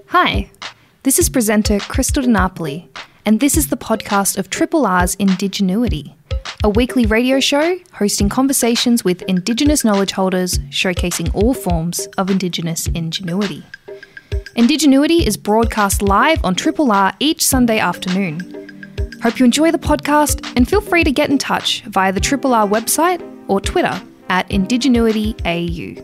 Hi, this is presenter Crystal DiNapoli, and this is the podcast of Triple R's Indigenuity, a weekly radio show hosting conversations with Indigenous knowledge holders showcasing all forms of Indigenous ingenuity. Indigenuity is broadcast live on Triple R each Sunday afternoon. Hope you enjoy the podcast and feel free to get in touch via the Triple R website or Twitter at IndigenuityAU.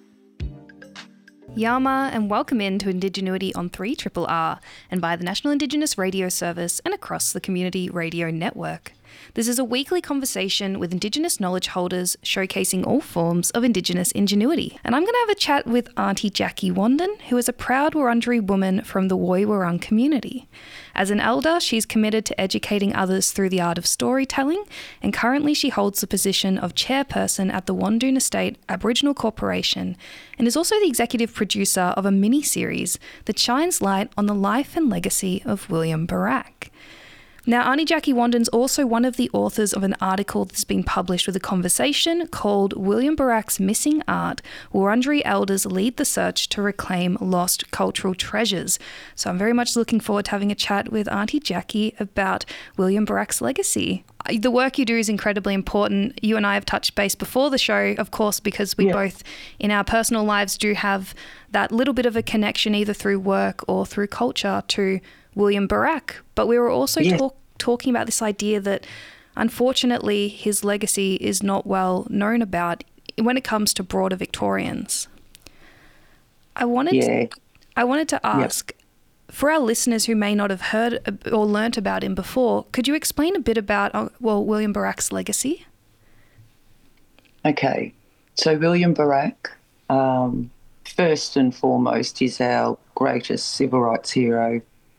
Yama and welcome in to Indigenuity on 3RRR and by the National Indigenous Radio Service and across the Community Radio Network. This is a weekly conversation with Indigenous knowledge holders showcasing all forms of Indigenous ingenuity. And I'm going to have a chat with Auntie Jackie Wandin, who is a proud Wurundjeri woman from the Woi Wurrung community. As an elder, she's committed to educating others through the art of storytelling, and currently she holds the position of chairperson at the Wandun Estate Aboriginal Corporation and is also the executive producer of a mini-series that shines light on the life and legacy of William Barak. Now, Auntie Jackie Wandin's also one of the authors of an article that's been published with a conversation called William Barak's Missing Art, Wurundjeri Elders Lead the Search to Reclaim Lost Cultural Treasures. So I'm very much looking forward to having a chat with Auntie Jackie about William Barak's legacy. The work you do is incredibly important. You and I have touched base before the show, of course, because we both in our personal lives do have that little bit of a connection either through work or through culture to William Barak, but we were also talking about this idea that unfortunately his legacy is not well known about when it comes to broader Victorians. I wanted to ask, for our listeners who may not have heard or learnt about him before, could you explain a bit about William Barak's legacy? Okay, so William Barak, first and foremost, is our greatest civil rights hero.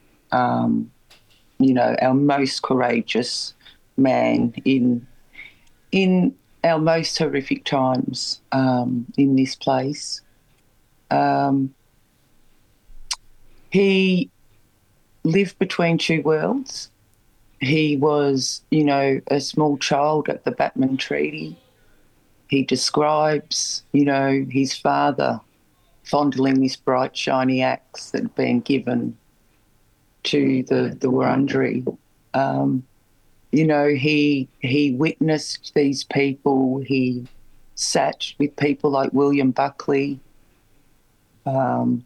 Our most courageous man in our most horrific times in this place. He lived between two worlds. He was, a small child at the Batman Treaty. He describes, his father fondling this bright, shiny axe that had been given to the Wurundjeri. He witnessed these people. He sat with people like William Buckley, and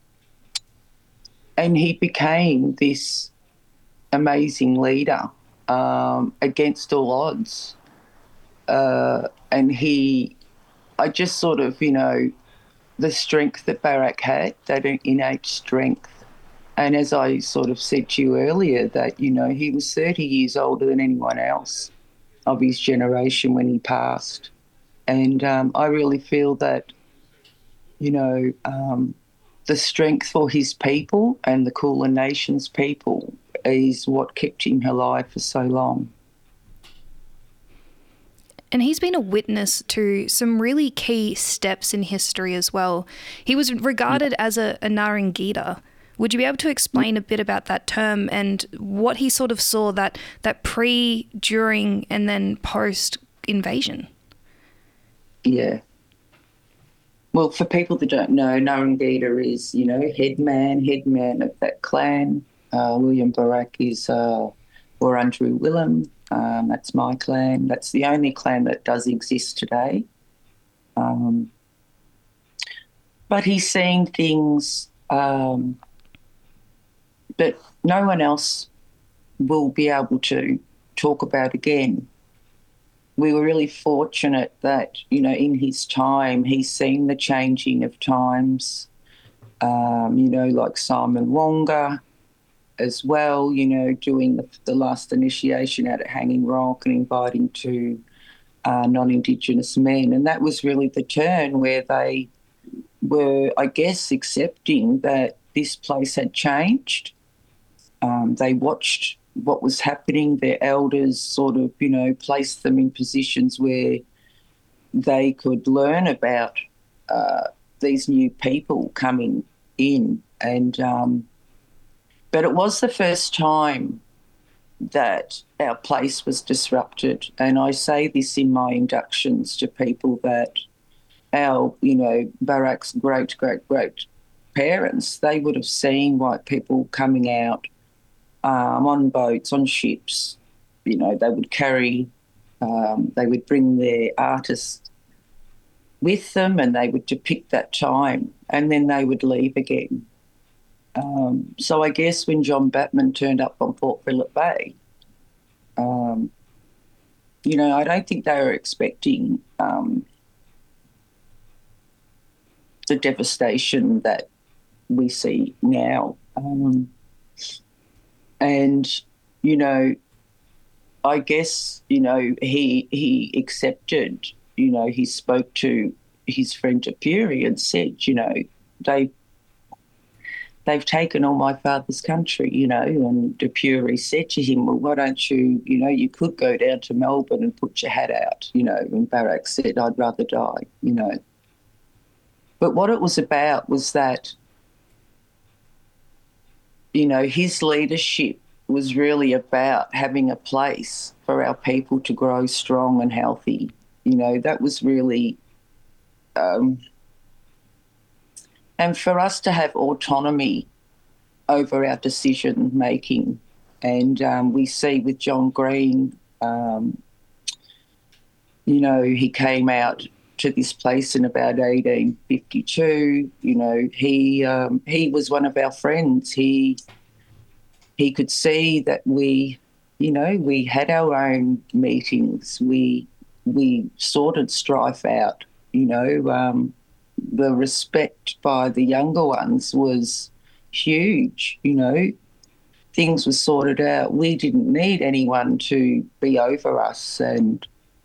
he became this amazing leader against all odds. I just sort of, the strength that Barak had, that innate strength. And as I sort of said to you earlier, that, he was 30 years older than anyone else of his generation when he passed. And I really feel that, the strength for his people and the Kulin Nation's people is what kept him alive for so long. And he's been a witness to some really key steps in history as well. He was regarded as a Narangita. Would you be able to explain a bit about that term and what he sort of saw that pre, during, and then post-invasion? Yeah. Well, for people that don't know, Narangita is, headman of that clan. William Barak is Wurundjeri Willem. That's my clan. That's the only clan that does exist today. But he's seen things that no one else will be able to talk about again. We were really fortunate that, in his time, he's seen the changing of times, like Simon Wonga as well, doing the last initiation out at Hanging Rock and inviting to non-Indigenous men. And that was really the turn where they were, I guess, accepting that this place had changed. They watched what was happening. Their elders sort of, placed them in positions where they could learn about these new people coming in. And but it was the first time that our place was disrupted. And I say this in my inductions to people that our, Barak's great parents, they would have seen white people coming out on boats, on ships. You know, they would they would bring their artists with them and they would depict that time and then they would leave again. So I guess when John Batman turned up on Port Phillip Bay, you know, I don't think they were expecting the devastation that we see now. And, you know, I guess, you know, he accepted, you know, he spoke to his friend Depury and said, you know, they've taken all my father's country, you know, and Depury said to him, well, why don't you, you know, you could go down to Melbourne and put your hat out, you know, and Barak said, I'd rather die, you know. But what it was about was that, you know, his leadership was really about having a place for our people to grow strong and healthy. You know, that was really, and for us to have autonomy over our decision making. And we see with John Green, you know, he came out to this place in about 1852. You know, he was one of our friends. He could see that we, you know, we had our own meetings. We sorted strife out. You know, the respect by the younger ones was huge. You know, things were sorted out. We didn't need anyone to be over us, and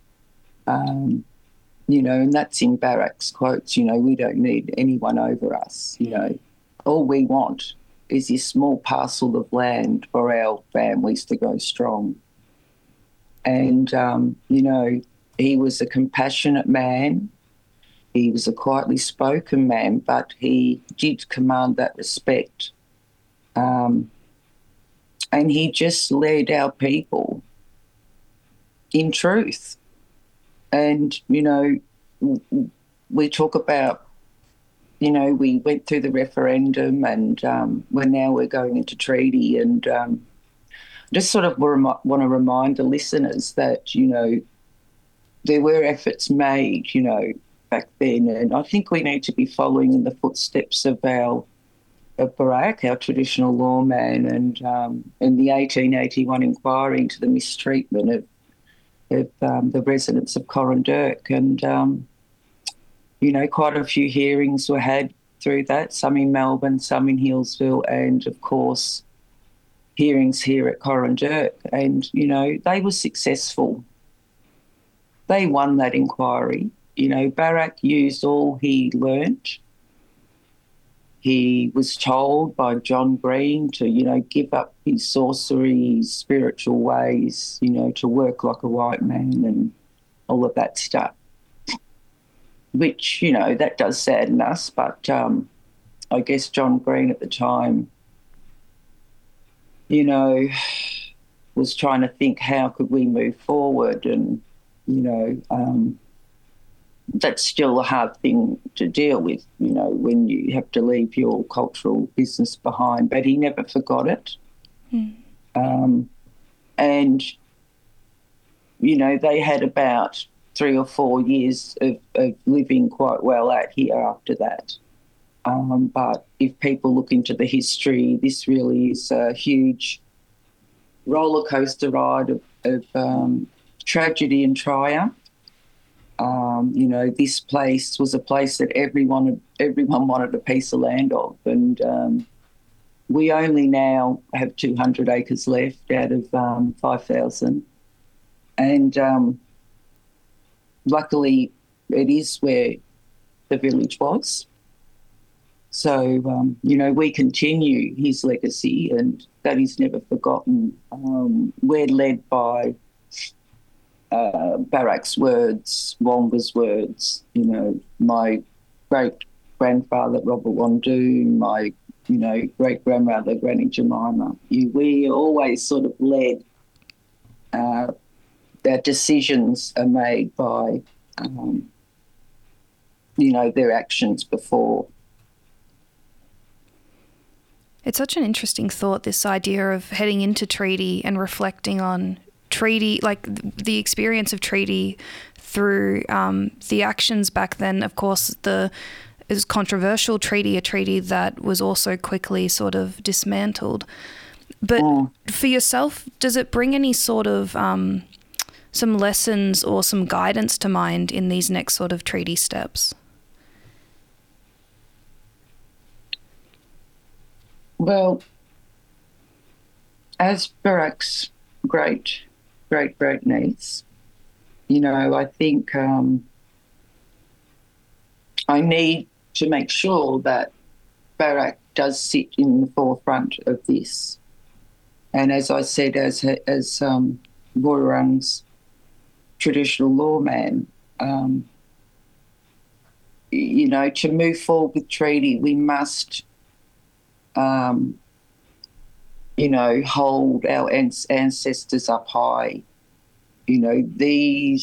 you know, and that's in Barak's quotes. You know, we don't need anyone over us. You know, all we want is this small parcel of land for our families to grow strong. And, you know, he was a compassionate man. He was a quietly spoken man, but he did command that respect. And he just led our people in truth. And, you know, we talk about, you know, we went through the referendum and we're going into treaty, and just sort of want to remind the listeners that, you know, there were efforts made, you know, back then, and I think we need to be following in the footsteps of Barak, our traditional lawman, and in the 1881 inquiry into the mistreatment of the residents of Corranderk, and you know, quite a few hearings were had through that, some in Melbourne, some in Healesville, and, of course, hearings here at Corranderk. And, you know, they were successful. They won that inquiry. You know, Barak used all he learnt. He was told by John Green to, you know, give up his sorcery, his spiritual ways, you know, to work like a white man and all of that stuff. Which, you know, that does sadden us, but I guess John Green at the time, you know, was trying to think how could we move forward, and, you know, that's still a hard thing to deal with, you know, when you have to leave your cultural business behind, but he never forgot it. And, you know, they had about 3 or 4 years of living quite well out here after that. But if people look into the history, this really is a huge roller coaster ride of tragedy and triumph. You know, this place was a place that everyone wanted a piece of land of, and we only now have 200 acres left out of 5,000. And luckily, it is where the village was. So, you know, we continue his legacy, and that is never forgotten. We're led by Barak's words, Wonga's words, you know, my great-grandfather, Robert Wandoon, my, you know, great-grandmother, Granny Jemima. We always sort of led, our decisions are made by, you know, their actions before. It's such an interesting thought, this idea of heading into treaty and reflecting on treaty, like the experience of treaty through the actions back then. Of course, it was controversial treaty, a treaty that was also quickly sort of dismantled. But for yourself, does it bring any sort of some lessons or some guidance to mind in these next sort of treaty steps? Well, as Barak's great niece, you know, I think I need to make sure that Barak does sit in the forefront of this. And as I said, as Wurrung's traditional lawman, you know, to move forward with treaty, we must, you know, hold our ancestors up high. You know, the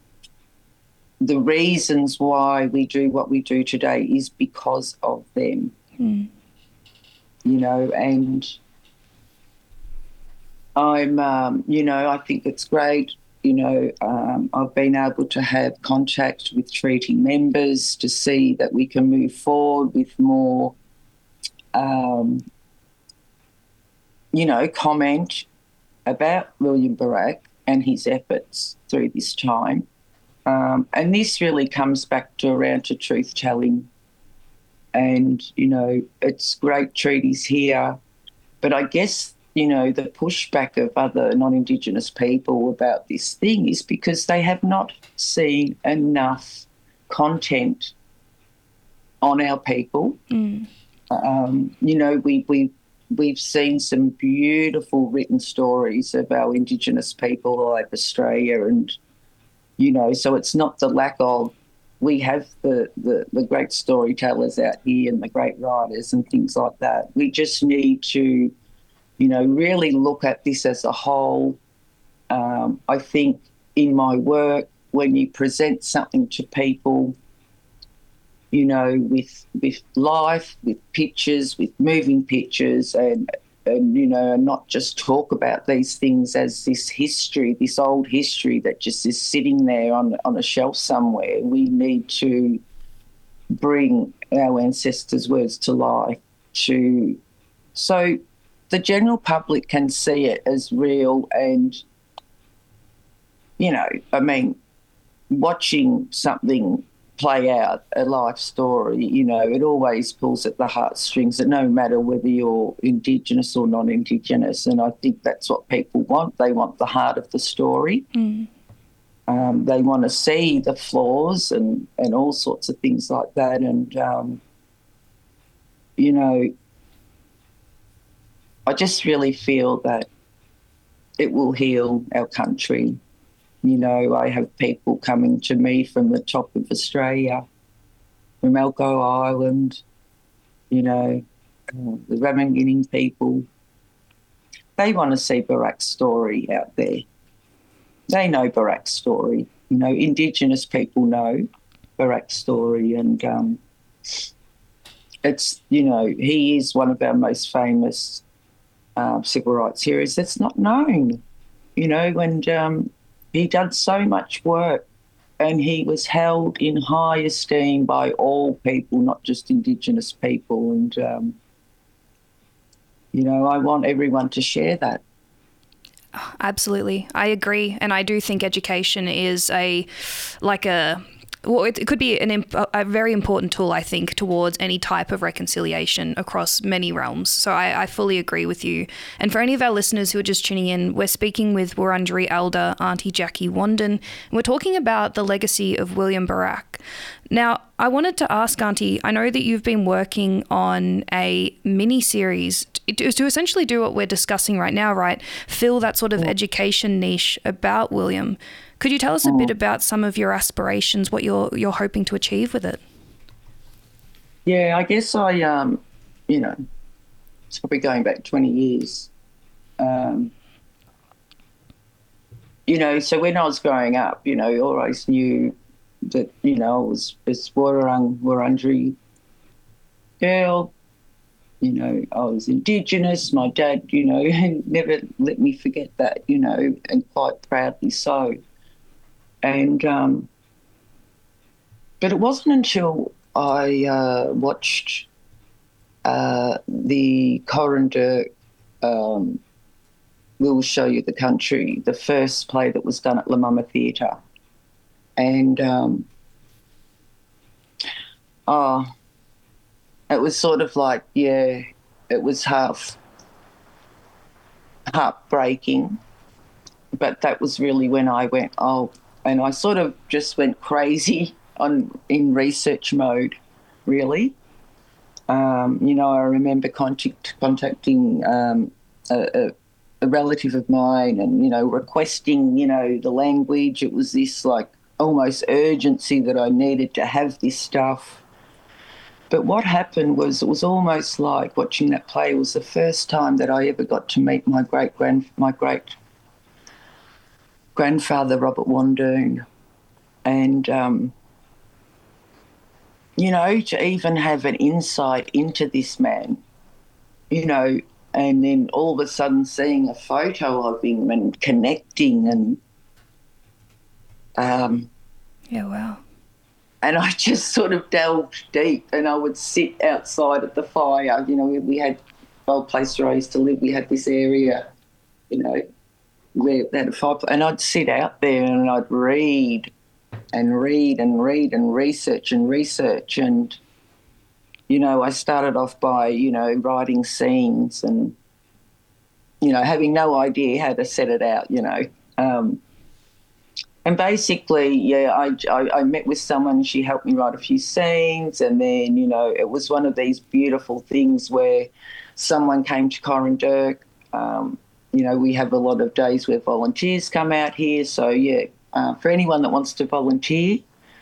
reasons why we do what we do today is because of them. You know, and I'm, you know, I think it's great. You know, I've been able to have contact with treaty members to see that we can move forward with more, you know, comment about William Barak and his efforts through this time. And this really comes back around to truth-telling. And, you know, it's great treaties here. But I guess, you know, the pushback of other non-Indigenous people about this thing is because they have not seen enough content on our people. You know, we've seen some beautiful written stories of our Indigenous people all over Australia, and, you know, so it's not the lack of, we have the great storytellers out here and the great writers and things like that. We just need to, you know, really look at this as a whole. I think in my work, when you present something to people, you know, with life, with pictures, with moving pictures, and you know, and not just talk about these things as this history, this old history that just is sitting there on a shelf somewhere. We need to bring our ancestors' words to life so the general public can see it as real. And, you know, I mean, watching something play out, a life story, you know, it always pulls at the heartstrings, and no matter whether you're Indigenous or non-Indigenous. And I think that's what people want. They want the heart of the story. They want to see the flaws and all sorts of things like that. And, you know, I just really feel that it will heal our country. You know, I have people coming to me from the top of Australia, from Elcho Island, you know, the Ramingining people. They want to see Barak's story out there. They know Barak's story. You know, Indigenous people know Barak's story, and it's, you know, he is one of our most famous civil rights heroes that's not known, you know, and he did so much work, and he was held in high esteem by all people, not just Indigenous people. And, you know, I want everyone to share that. Absolutely. I agree. And I do think education is well, it could be a very important tool, I think, towards any type of reconciliation across many realms. So I fully agree with you. And for any of our listeners who are just tuning in, we're speaking with Wurundjeri elder Auntie Jackie Wandin, and we're talking about the legacy of William Barak. Now, I wanted to ask Auntie, I know that you've been working on a mini-series to essentially do what we're discussing right now, right? Fill that sort of education niche about William. Could you tell us a bit about some of your aspirations, what you're hoping to achieve with it? Yeah, I guess I, you know, it's probably going back 20 years. You know, so when I was growing up, you know, I always knew that, you know, I was this Wurundjeri girl, You know, I was Indigenous. My dad, you know, never let me forget that, you know, and quite proudly so. And but it wasn't until I watched the Coroner Will Show You the Country, the first play that was done at La Mama Theatre. And it was sort of like, yeah, it was heartbreaking. But that was really when I went, oh, and I sort of just went crazy in research mode, really. You know, I remember contacting a relative of mine and, you know, requesting, you know, the language. It was this like almost urgency that I needed to have this stuff. But what happened was it was almost like watching that play was the first time that I ever got to meet my great grandfather, Robert Wandoon. And, you know, to even have an insight into this man, you know, and then all of a sudden seeing a photo of him and connecting and yeah, wow. And I just sort of delved deep, and I would sit outside at the fire. You know, we had old place where I used to live. We had this area, you know, where they had a fire, and I'd sit out there and I'd read and read and read and research and research. And, you know, I started off by, you know, writing scenes and, you know, having no idea how to set it out, you know. And basically, yeah, I met with someone, she helped me write a few scenes, and then, you know, it was one of these beautiful things where someone came to Corranderk. You know, we have a lot of days where volunteers come out here. So, yeah, for anyone that wants to volunteer,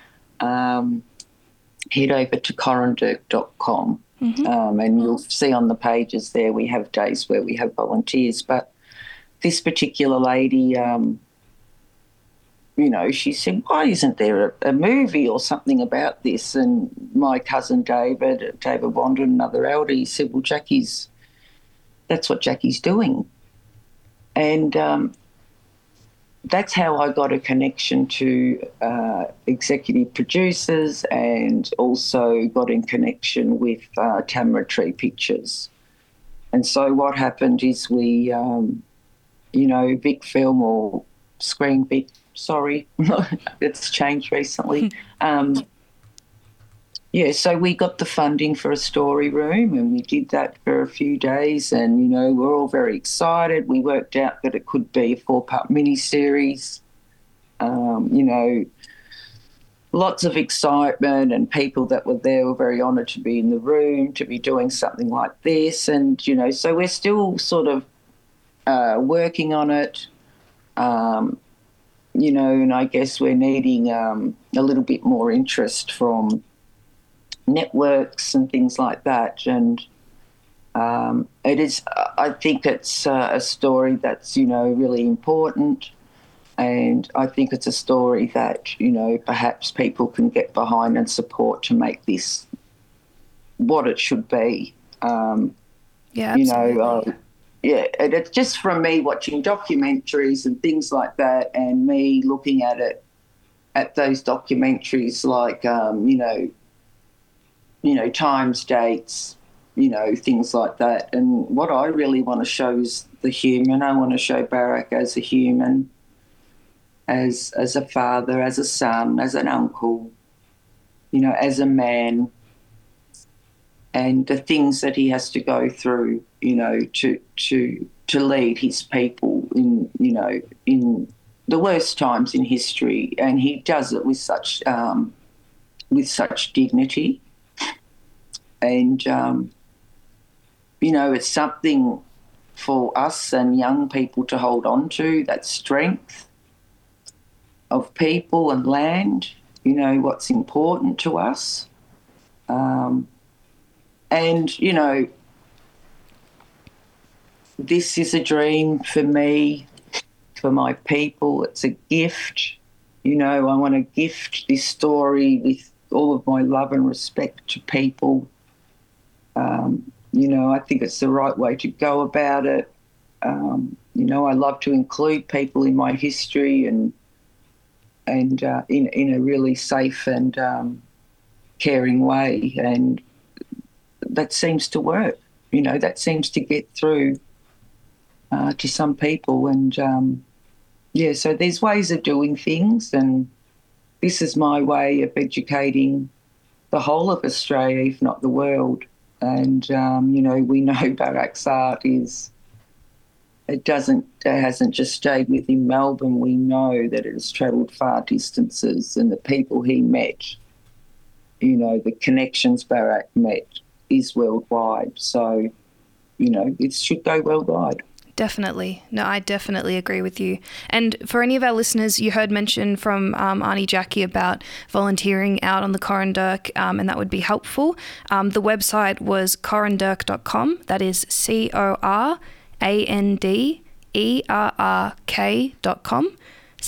head over to corranderk.com and you'll see on the pages there we have days where we have volunteers. But this particular lady, you know, she said, why isn't there a movie or something about this? And my cousin David Wanda, another elder, he said, well, that's what Jackie's doing. And that's how I got a connection to executive producers and also got in connection with Tamara Tree Pictures. And so what happened is we, you know, Vic Film or Screen Vic, sorry, it's changed recently. Yeah, so we got the funding for a story room and we did that for a few days and, you know, we're all very excited. We worked out that it could be a 4-part miniseries. You know, lots of excitement and people that were there were very honoured to be in the room, to be doing something like this. And, you know, so we're still sort of working on it. You know, and I guess we're needing a little bit more interest from networks and things like that. And it is, I think it's a story that's, you know, really important. And I think it's a story that, you know, perhaps people can get behind and support to make this what it should be. Yeah, you absolutely. know, yeah, and it's just from me watching documentaries and things like that and me looking at it, at those documentaries like, you know, times, dates, you know, things like that. And what I really want to show is the human. I want to show Barak as a human, as a father, as a son, as an uncle, you know, as a man, and the things that he has to go through, you know, to lead his people in, you know, in the worst times in history, and he does it with such dignity, and you know, it's something for us and young people to hold on to, that strength of people and land, you know, what's important to us. And, you know, this is a dream for me, for my people. It's a gift. You know, I want to gift this story with all of my love and respect to people I think it's the right way to go about it. I love to include people in my history and in a really safe and caring way, and that seems to work. That seems to get through to some people, and so there's ways of doing things, and this is my way of educating the whole of Australia, if not the world. And we know Barak's art hasn't just stayed within Melbourne. We know that it has travelled far distances, and the people he met, the connections Barak met, is worldwide. So, it should go worldwide. Definitely. No, I definitely agree with you. And for any of our listeners, you heard mention from Arnie Jackie about volunteering out on the Corranderk, and that would be helpful. The website was corranderk.com. That is CORANDERRK.com.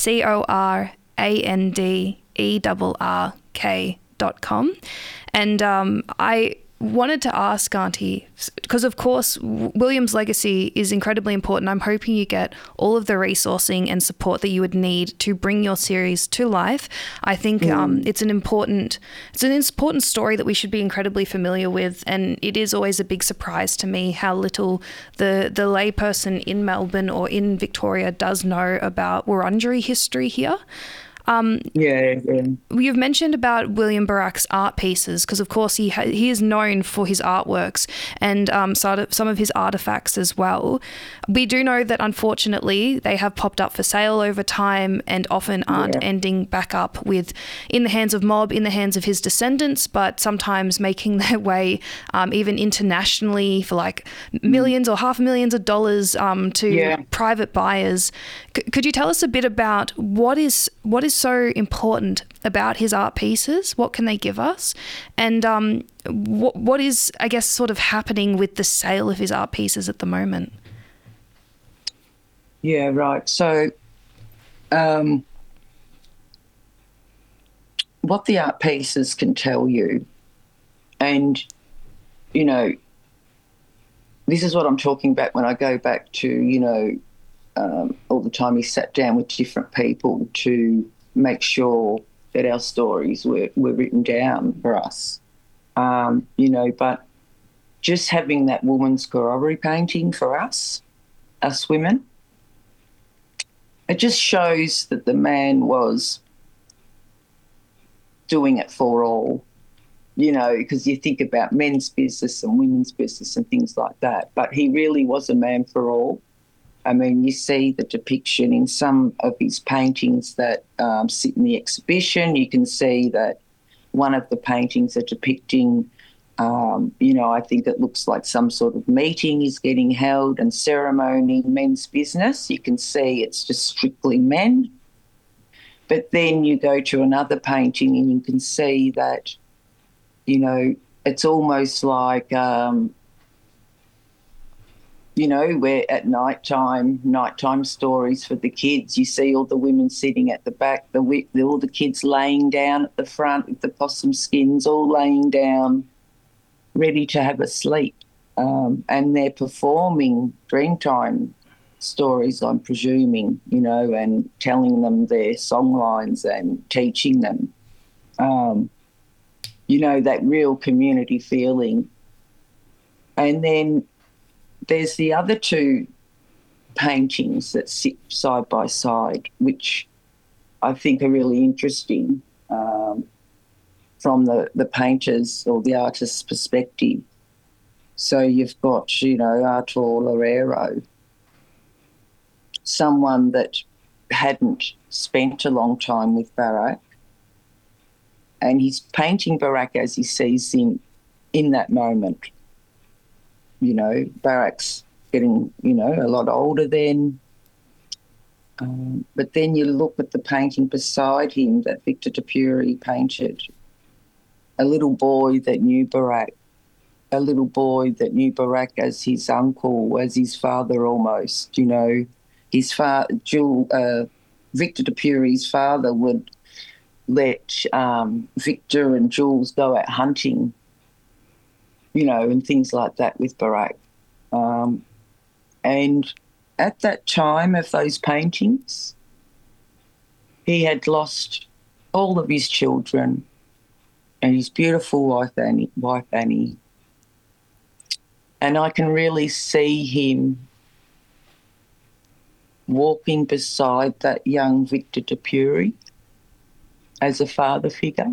CORANDERRK.com. And I wanted to ask Auntie, because of course William's legacy is incredibly important. I'm hoping you get all of the resourcing and support that you would need to bring your series to life. I think it's an important story that we should be incredibly familiar with, and it is always a big surprise to me how little the layperson in Melbourne or in Victoria does know about Wurundjeri history here. You've mentioned about William Barak's art pieces, because of course he is known for his artworks and some of his artifacts as well. We do know that unfortunately they have popped up for sale over time and often aren't ending back up in the hands of mob, in the hands of his descendants, but sometimes making their way even internationally for like millions or half millions of dollars to private buyers. Could you tell us a bit about what is so important about his art pieces? What can they give us? And what is, I guess, sort of happening with the sale of his art pieces at the moment? Yeah, right. So what the art pieces can tell you, and, this is what I'm talking about when I go back to, all the time he sat down with different people to make sure that our stories were written down for us, but just having that woman's corroboree painting for us women, it just shows that the man was doing it for all, because you think about men's business and women's business and things like that, but he really was a man for all. I mean, you see the depiction in some of his paintings that sit in the exhibition. You can see that one of the paintings are depicting, I think it looks like some sort of meeting is getting held and ceremony, men's business. You can see it's just strictly men. But then you go to another painting and you can see that, it's almost like... where at nighttime stories for the kids, you see all the women sitting at the back, all the kids laying down at the front with the possum skins, all laying down, ready to have a sleep. And they're performing Dreamtime stories, I'm presuming, and telling them their song lines and teaching them, that real community feeling. And then there's the other two paintings that sit side by side, which I think are really interesting from the painter's or the artist's perspective. So you've got, Artur Loureiro, someone that hadn't spent a long time with Barak, and he's painting Barak as he sees him in that moment. Barak's getting, a lot older then. But then you look at the painting beside him that Victor Dupuy painted, a little boy that knew Barak as his uncle, as his father almost, His Victor Dupuy's father would let Victor and Jules go out hunting, and things like that with Barack. And at that time of those paintings, he had lost all of his children and his beautiful wife Annie. And I can really see him walking beside that young Victor Dupuy as a father figure.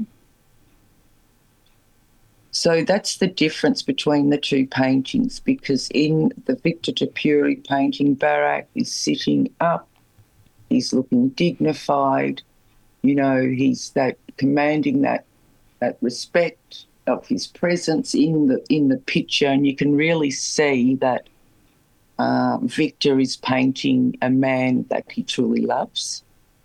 So that's the difference between the two paintings, because in the Victor Dupuy painting, Barack is sitting up, he's looking dignified, he's that commanding that respect of his presence in the picture, and you can really see that Victor is painting a man that he truly loves.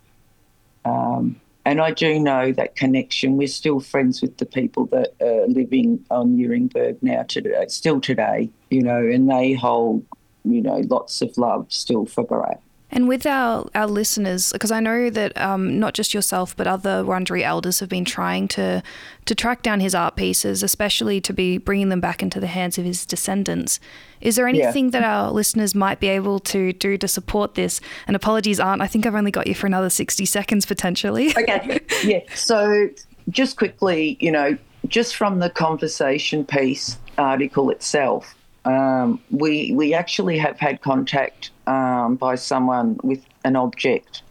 And I do know that connection. We're still friends with the people that are living on Nuremberg now today, and they hold, lots of love still for Barack. And with our listeners, because I know that not just yourself, but other Wurundjeri elders have been trying to track down his art pieces, especially to be bringing them back into the hands of his descendants. Is there anything that our listeners might be able to do to support this? And apologies, Aunt, I think I've only got you for another 60 seconds potentially. Okay, yeah. So just quickly, just from the conversation piece article itself, we actually have had contact by someone with an object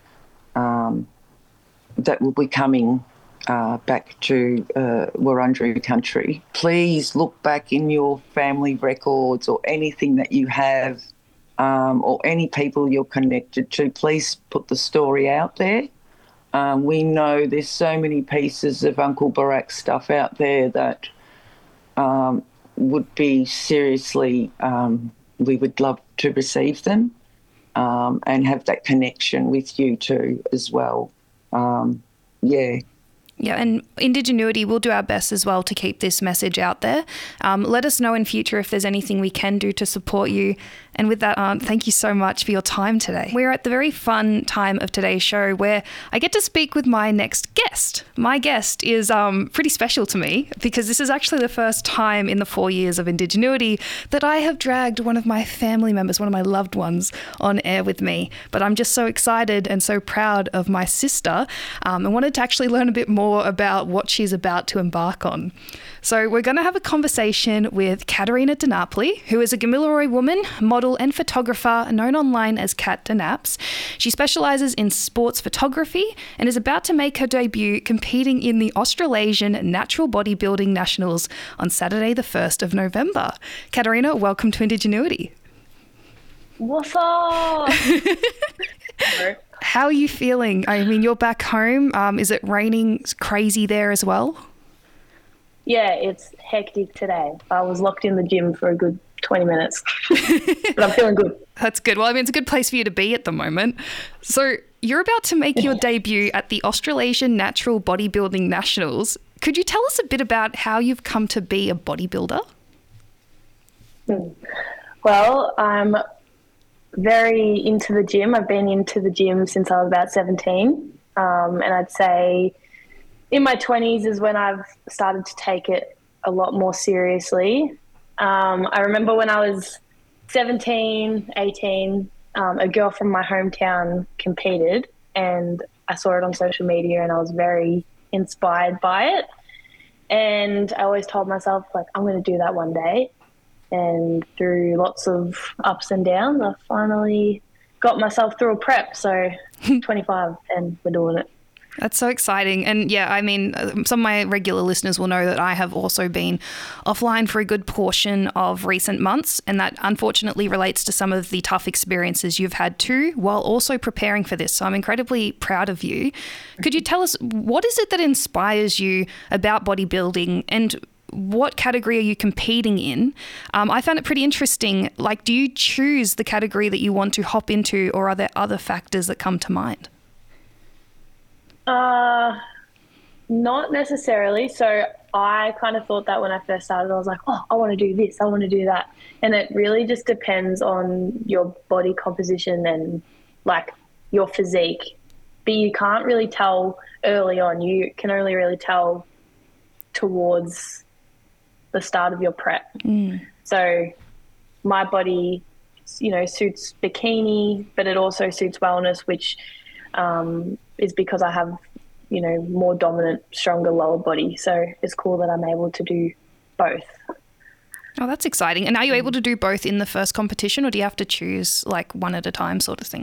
that will be coming back to Wurundjeri country. Please look back in your family records or anything that you have or any people you're connected to. Please put the story out there. We know there's so many pieces of Uncle Barack stuff out there that would be seriously, we would love to receive them and have that connection with you too as well. Yeah, and Indigenuity will do our best as well to keep this message out there. Let us know in future if there's anything we can do to support you. And with that, Aunt, thank you so much for your time today. We're at the very fun time of today's show where I get to speak with my next guest. My guest is pretty special to me because this is actually the first time in the 4 years of Indigenuity that I have dragged one of my family members, one of my loved ones, on air with me. But I'm just so excited and so proud of my sister and wanted to actually learn a bit more about what she's about to embark on. So we're going to have a conversation with Katerina De Napoli, who is a Gamilaroi woman, model and photographer known online as Kat De Naps. She specialises in sports photography and is about to make her debut competing in the Australasian Natural Bodybuilding Nationals on Saturday the 1st of November. Katerina, welcome to Indigenuity. What's up? How are you feeling? I mean, you're back home. Is it raining crazy there as well? Yeah, it's hectic today. I was locked in the gym for a good 20 minutes, but I'm feeling good. That's good. Well, I mean, it's a good place for you to be at the moment. So you're about to make your debut at the Australasian Natural Bodybuilding Nationals. Could you tell us a bit about how you've come to be a bodybuilder? Well, I'm very into the gym. I've been into the gym since I was about 17. And I'd say in my 20s is when I've started to take it a lot more seriously. I remember when I was 17, 18, a girl from my hometown competed and I saw it on social media and I was very inspired by it. And I always told myself, like, I'm going to do that one day. And through lots of ups and downs, I finally got myself through a prep. So 25 and we're doing it. That's so exciting. And yeah, I mean, some of my regular listeners will know that I have also been offline for a good portion of recent months. And that unfortunately relates to some of the tough experiences you've had too, while also preparing for this. So I'm incredibly proud of you. Could you tell us, what is it that inspires you about bodybuilding and what category are you competing in? I found it pretty interesting. Like, do you choose the category that you want to hop into, or are there other factors that come to mind? Not necessarily. So I kind of thought that when I first started, I was like, oh, I want to do this, I want to do that. And it really just depends on your body composition and like your physique. But you can't really tell early on. You can only really tell towards the start of your prep. So my body, suits bikini, but it also suits wellness, which is because I have, more dominant, stronger lower body. So it's cool that I'm able to do both. Oh, that's exciting. And are you able to do both in the first competition, or do you have to choose like one at a time sort of thing?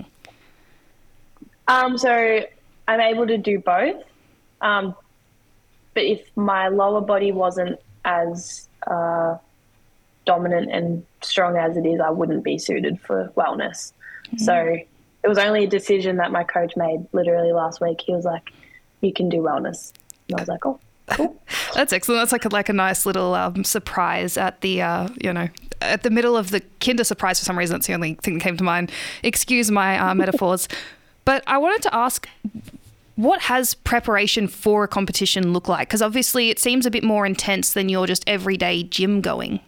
So I'm able to do both. But if my lower body wasn't as dominant and strong as it is, I wouldn't be suited for wellness. So it was only a decision that my coach made literally last week. He was like, you can do wellness. And I was like, oh, cool. That's excellent. That's like a nice little surprise at the, at the middle of the Kinder Surprise for some reason. That's the only thing that came to mind. Excuse my metaphors. But I wanted to ask, what has preparation for a competition look like? Because obviously it seems a bit more intense than your just everyday gym going.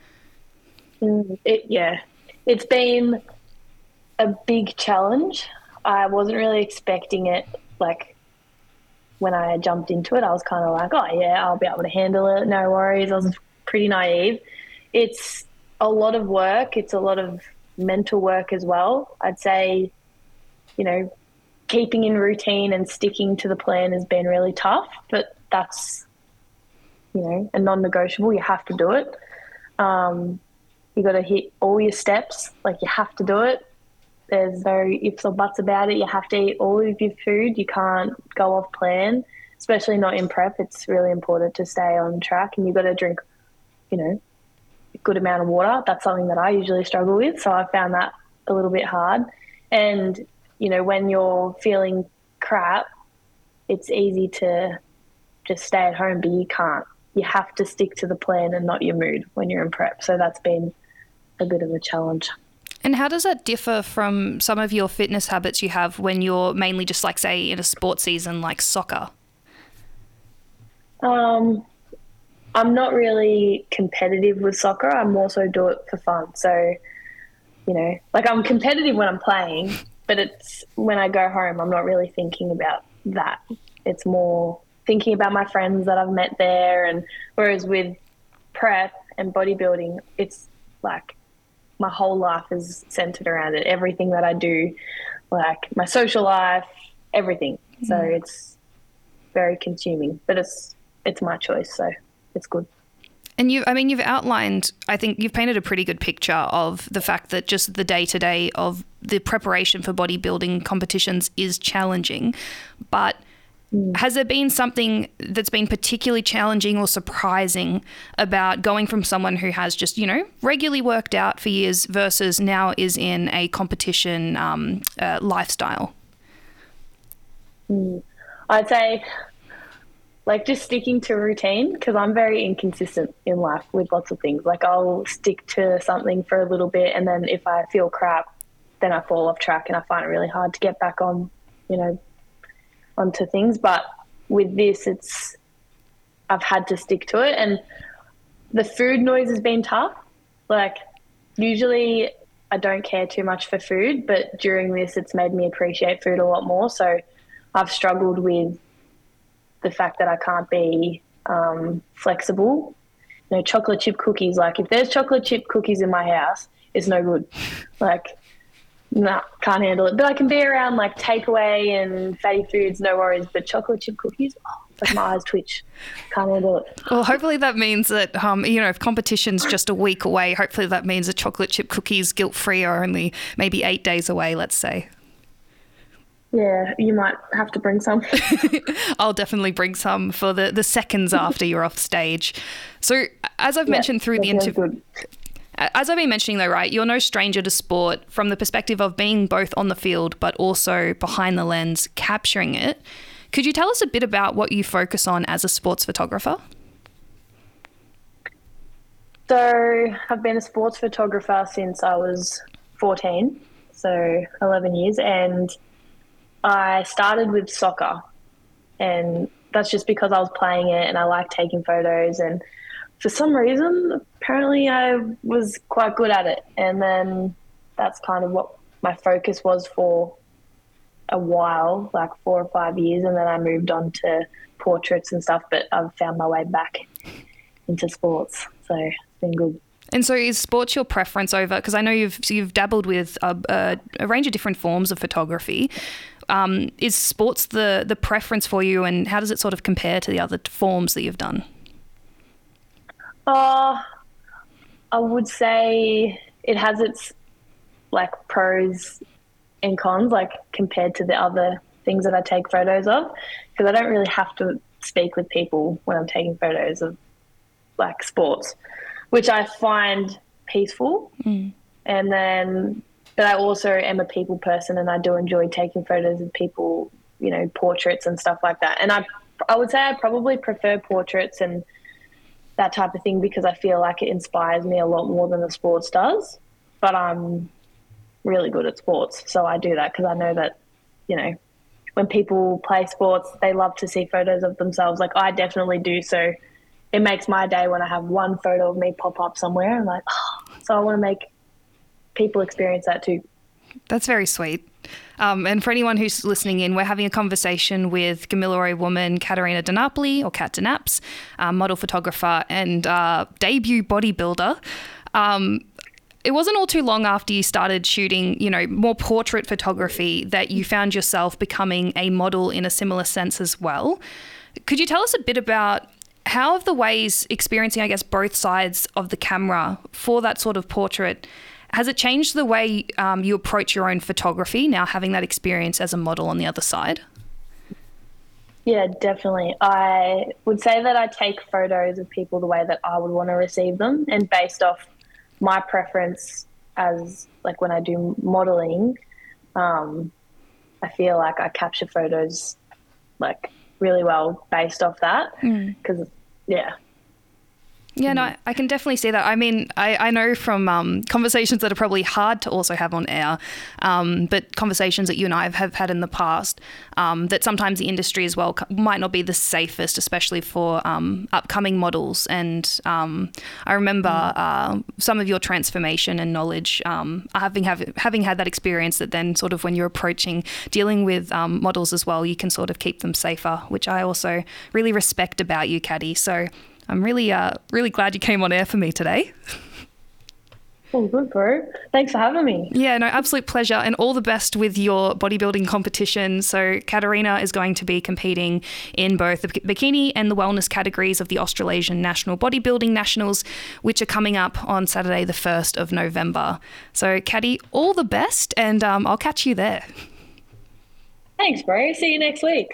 It's been a big challenge. I wasn't really expecting it. Like when I jumped into it, I was kind of like, oh yeah, I'll be able to handle it. No worries. I was pretty naive. It's a lot of work. It's a lot of mental work as well. I'd say, keeping in routine and sticking to the plan has been really tough, but that's, a non-negotiable. You have to do it. You got to hit all your steps. Like, you have to do it. There's no ifs or buts about it. You have to eat all of your food. You can't go off plan, especially not in prep. It's really important to stay on track, and you've got to drink, a good amount of water. That's something that I usually struggle with. So I found that a little bit hard. And, when you're feeling crap, it's easy to just stay at home, but you can't. You have to stick to the plan and not your mood when you're in prep. So that's been a bit of a challenge. And how does that differ from some of your fitness habits you have when you're mainly just like, say, in a sports season like soccer? I'm not really competitive with soccer. I more so do it for fun. So, I'm competitive when I'm playing, but it's when I go home, I'm not really thinking about that. It's more thinking about my friends that I've met there. And whereas with prep and bodybuilding, it's like my whole life is centered around it. Everything that I do, like my social life, everything. So it's very consuming, but it's my choice. So it's good. And you've outlined, I think you've painted a pretty good picture of the fact that just the day-to-day of the preparation for bodybuilding competitions is challenging. But has there been something that's been particularly challenging or surprising about going from someone who has just, regularly worked out for years versus now is in a competition lifestyle? I'd say just sticking to routine, because I'm very inconsistent in life with lots of things. Like, I'll stick to something for a little bit, and then if I feel crap, then I fall off track and I find it really hard to get back on, onto things. But with this, I've had to stick to it. And the food noise has been tough. Like, usually I don't care too much for food, but during this, it's made me appreciate food a lot more. So I've struggled with the fact that I can't be flexible. Chocolate chip cookies, like if there's chocolate chip cookies in my house, it's no good. Can't handle it. But I can be around like takeaway and fatty foods, no worries. But chocolate chip cookies, my eyes twitch. Can't handle it. Well, hopefully that means that, if competition's just a week away, hopefully that means that chocolate chip cookies guilt-free are only maybe 8 days away, let's say. Yeah, you might have to bring some. I'll definitely bring some for the seconds after you're off stage. So as I've mentioned through the interview, as I've been mentioning though, right, you're no stranger to sport from the perspective of being both on the field but also behind the lens capturing it. Could you tell us a bit about what you focus on as a sports photographer? So I've been a sports photographer since I was 14, so 11 years, and I started with soccer, and that's just because I was playing it and I like taking photos, and for some reason, apparently I was quite good at it. And then that's kind of what my focus was for a while, like 4 or 5 years. And then I moved on to portraits and stuff, but I've found my way back into sports. So it's been good. And so is sports your preference over, because I know you've dabbled with a range of different forms of photography. Is sports the preference for you, and how does it sort of compare to the other forms that you've done? I would say it has its like pros and cons, like compared to the other things that I take photos of, because I don't really have to speak with people when I'm taking photos of like sports, which I find peaceful. And then, but I also am a people person, and I do enjoy taking photos of people, you know, portraits and stuff like that. And I would say I probably prefer portraits and that type of thing because I feel like it inspires me a lot more than the sports does. But I'm really good at sports, so I do that because I know that, you know, when people play sports, they love to see photos of themselves. Like I definitely do. So it makes my day when I have one photo of me pop up somewhere. I'm like, oh, so I want to make people experience that too. That's very sweet. And for anyone who's listening in, we're having a conversation with Gamilaroi woman Katerina DiNapoli, or Kat DiNaps, model, photographer, and debut bodybuilder. It wasn't all too long after you started shooting, you know, more portrait photography that you found yourself becoming a model in a similar sense as well. Could you tell us a bit about how have the ways experiencing, I guess, both sides of the camera for that sort of portrait, has it changed the way you approach your own photography now, having that experience as a model on the other side? Yeah, definitely. I would say that I take photos of people the way that I would want to receive them, and based off my preference as like when I do modeling, I feel like I capture photos like really well based off that because Yeah, no, I can definitely see that. I mean, I know from conversations that are probably hard to also have on air, but conversations that you and I have had in the past, that sometimes the industry as well might not be the safest, especially for upcoming models. And I remember some of your transformation and knowledge, having had that experience, that then sort of when you're approaching dealing with models as well, you can sort of keep them safer, which I also really respect about you, Caddy. So I'm really glad you came on air for me today. Oh, good, bro. Thanks for having me. Yeah, no, absolute pleasure, and all the best with your bodybuilding competition. So Katerina is going to be competing in both the bikini and the wellness categories of the Australasian National Bodybuilding Nationals, which are coming up on Saturday, the 1st of November. So, Caddy, all the best, and I'll catch you there. Thanks, bro. See you next week.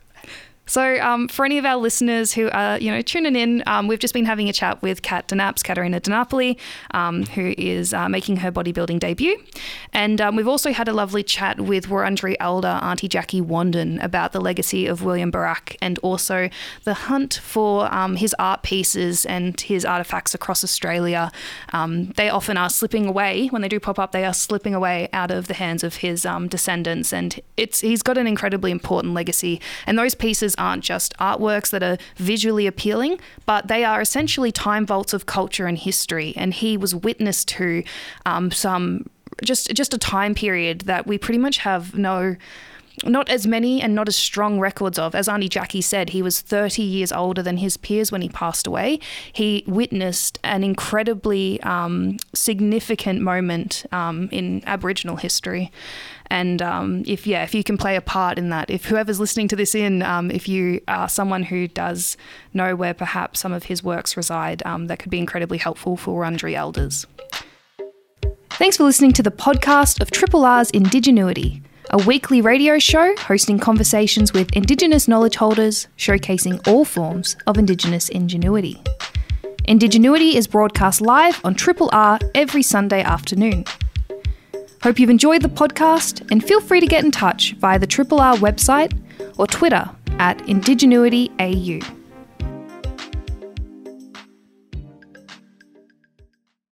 So for any of our listeners who are, tuning in, we've just been having a chat with Kat DiNaps, Katerina DiNapoli, who is making her bodybuilding debut. And we've also had a lovely chat with Wurundjeri elder Auntie Jackie Wandin about the legacy of William Barak, and also the hunt for his art pieces and his artefacts across Australia. They often are slipping away. When they do pop up, they are slipping away out of the hands of his descendants. And he's got an incredibly important legacy. And those pieces aren't just artworks that are visually appealing, but they are essentially time vaults of culture and history. And he was witness to just a time period that we pretty much have not as many and not as strong records of. As Auntie Jackie said, he was 30 years older than his peers when he passed away. He witnessed an incredibly significant moment in Aboriginal history. And if you can play a part in that, if whoever's listening to this if you are someone who does know where perhaps some of his works reside, that could be incredibly helpful for Wurundjeri elders. Thanks for listening to the podcast of Triple R's Indigenuity, a weekly radio show hosting conversations with Indigenous knowledge holders, showcasing all forms of Indigenous ingenuity. Indigenuity is broadcast live on Triple R every Sunday afternoon. Hope you've enjoyed the podcast, and feel free to get in touch via the Triple R website or Twitter @IndigenuityAU.